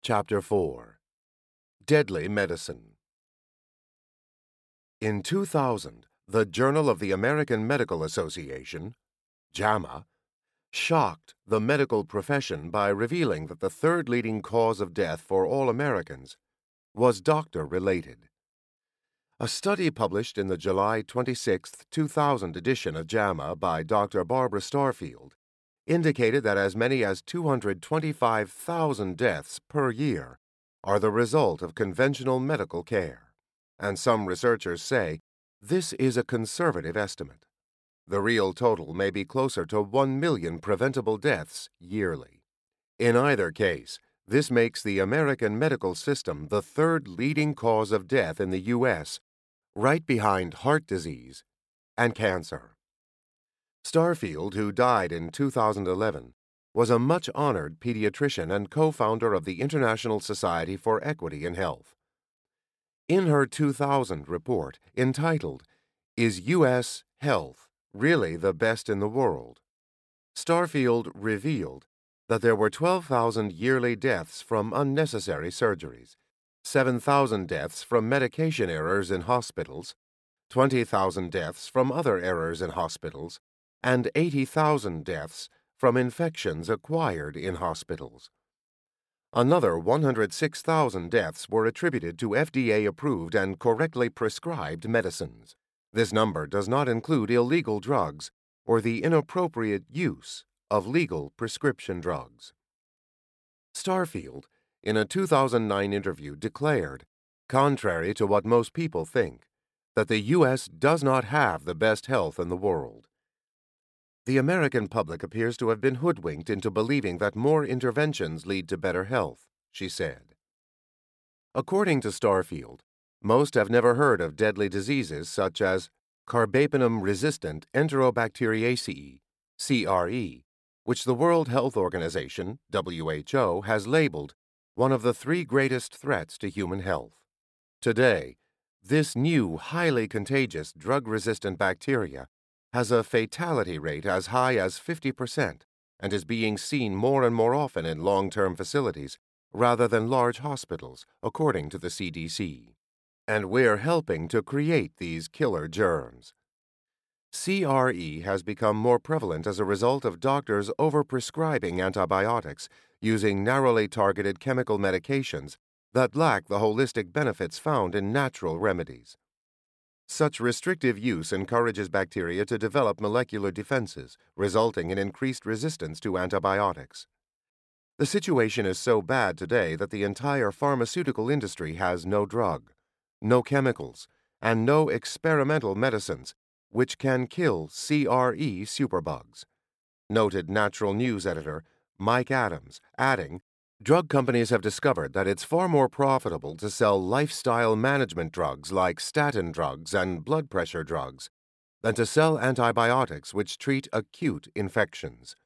Chapter 4 Deadly Medicine. In 2000, the Journal of the American Medical Association, JAMA, shocked the medical profession by revealing that the third leading cause of death for all Americans was doctor-related. A study published in the July 26, 2000 edition of JAMA by Dr. Barbara Starfield indicated that as many as 225,000 deaths per year are the result of conventional medical care, and some researchers say this is a conservative estimate. The real total may be closer to 1 million preventable deaths yearly. In either case, this makes the American medical system the third leading cause of death in the U.S., right behind heart disease and cancer. Starfield, who died in 2011, was a much-honored pediatrician and co-founder of the International Society for Equity in Health. In her 2000 report entitled, "Is U.S. Health Really the Best in the World?" Starfield revealed that there were 12,000 yearly deaths from unnecessary surgeries, 7,000 deaths from medication errors in hospitals, 20,000 deaths from other errors in hospitals, and 80,000 deaths from infections acquired in hospitals. Another 106,000 deaths were attributed to FDA-approved and correctly prescribed medicines. This number does not include illegal drugs or the inappropriate use of legal prescription drugs. Starfield, in a 2009 interview, declared, contrary to what most people think, that the U.S. does not have the best health in the world. The American public appears to have been hoodwinked into believing that more interventions lead to better health, she said. According to Starfield, most have never heard of deadly diseases such as carbapenem-resistant enterobacteriaceae, CRE, which the World Health Organization, WHO, has labeled one of the three greatest threats to human health. Today, this new, highly contagious drug-resistant bacteria has a fatality rate as high as 50% and is being seen more and more often in long-term facilities rather than large hospitals, according to the CDC. And we're helping to create these killer germs. CRE has become more prevalent as a result of doctors overprescribing antibiotics using narrowly targeted chemical medications that lack the holistic benefits found in natural remedies. Such restrictive use encourages bacteria to develop molecular defenses, resulting in increased resistance to antibiotics. The situation is so bad today that the entire pharmaceutical industry has no drug, no chemicals, and no experimental medicines which can kill CRE superbugs, noted Natural News editor Mike Adams, adding, drug companies have discovered that it's far more profitable to sell lifestyle management drugs like statin drugs and blood pressure drugs than to sell antibiotics which treat acute infections.